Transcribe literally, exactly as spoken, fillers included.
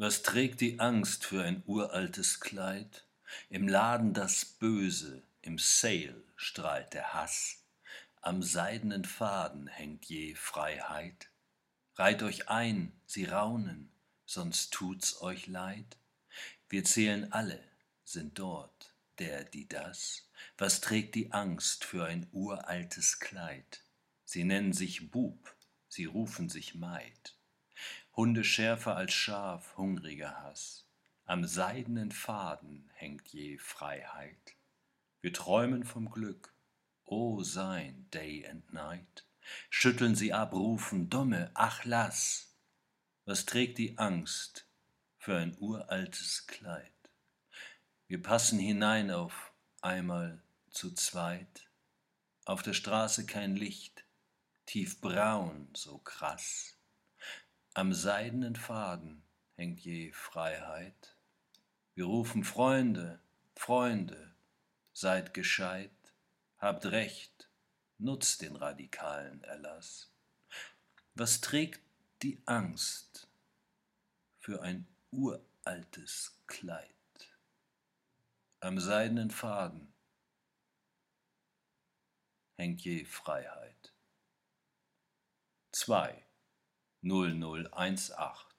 Was trägt die Angst für ein uraltes Kleid? Im Laden das Böse, im Sale strahlt der Hass. Am seidenen Faden hängt je Freiheit. Reiht euch ein, sie raunen, sonst tut's euch leid. Wir zählen alle, sind dort, der, die, das. Was trägt die Angst für ein uraltes Kleid? Sie nennen sich Bub, sie rufen sich Maid. Hunde schärfer als Schaf, hungriger Hass. Am seidenen Faden hängt je Freiheit. Wir träumen vom Glück, o sein, Day and Night. Schütteln sie ab, rufen Dumme, ach lass. Was trägt die Angst für ein uraltes Kleid? Wir passen hinein auf einmal zu zweit. Auf der Straße kein Licht, tiefbraun, so krass. Am seidenen Faden hängt je Freiheit. Wir rufen Freunde, Freunde, seid gescheit, habt Recht, nutzt den radikalen Erlass. Was trägt die Angst für ein uraltes Kleid? Am seidenen Faden hängt je Freiheit. zwei null null eins acht